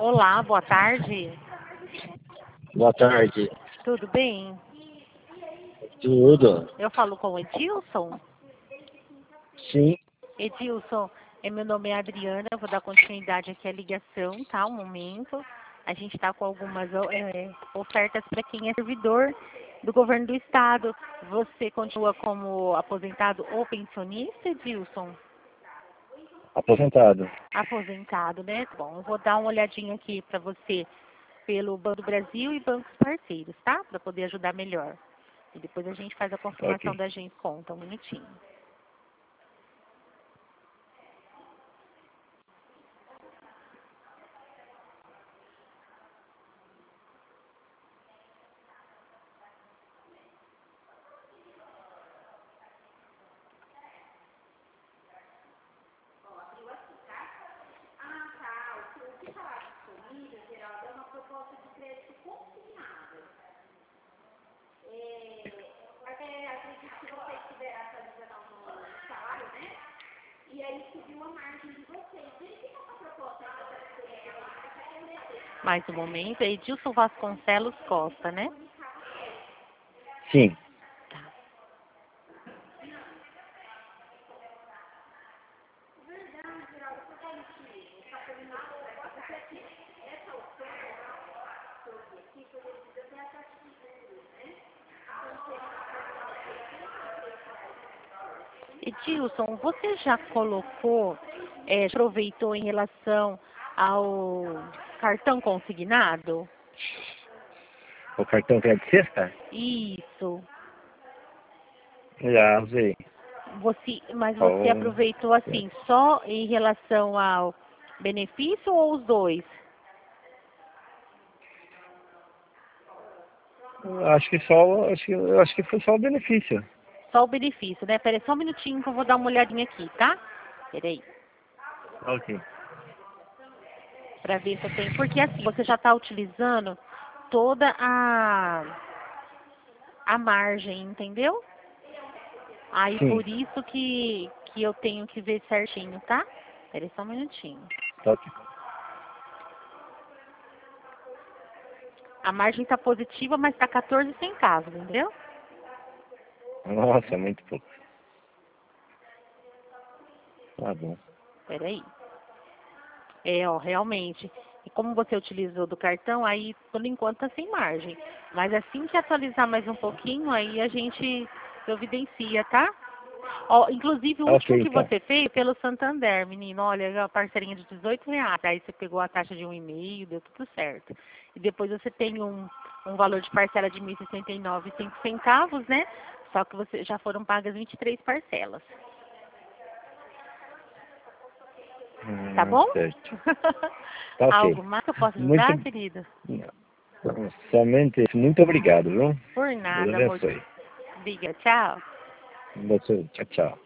Olá, boa tarde. Boa tarde. Tudo bem? Tudo? Eu falo com o Edilson. Sim. Edilson, meu nome é Adriana, eu vou dar continuidade aqui à ligação, tá? Um momento. A gente está com algumas ofertas para quem é servidor do governo do estado. Você continua como aposentado ou pensionista, Edilson? Aposentado. Aposentado, né? Bom, eu vou dar uma olhadinha aqui para você pelo Banco do Brasil e bancos parceiros, tá? Para poder ajudar melhor. E depois a gente faz a confirmação Ok. da gente conta, um minutinho. Mais um momento, é Edilson Vasconcelos Costa, né? Sim. Edilson, você já colocou, aproveitou em relação ao cartão consignado? O cartão que é de sexta? Isso. Já usei. Mas você Oh, aproveitou assim, só em relação ao benefício ou os dois? acho que foi só o benefício. Só o benefício, né? Peraí, só um minutinho que eu vou dar uma olhadinha aqui, tá? Peraí, Ok. pra ver se eu tenho. Porque assim, você já tá utilizando toda a margem, entendeu? Aí Sim. por isso que eu tenho que ver certinho, tá? Peraí só um minutinho. Ok. A margem tá positiva, mas tá 14 centavos, entendeu? Nossa, muito pouco. Tá bom. Peraí. Realmente. E como você utilizou do cartão, aí por enquanto tá sem margem. Mas assim que atualizar mais um pouquinho, aí a gente providencia, tá? Ó, inclusive o último Ok, que então. você fez pelo Santander, menino, olha, a parcerinha de R$ 18. Aí você pegou a taxa de 1,5, deu tudo certo. E depois você tem um valor de parcela de R$ 1.069,05, né? Só que você já foram pagas 23 parcelas. Tá bom? Certo. Tá ok. Algo mais que eu posso Muito. ajudar, querida? Somente isso. Muito obrigado, viu? Por Deus nada, amor. abençoe. Diga, tchau. Abençoe. Tchau, tchau.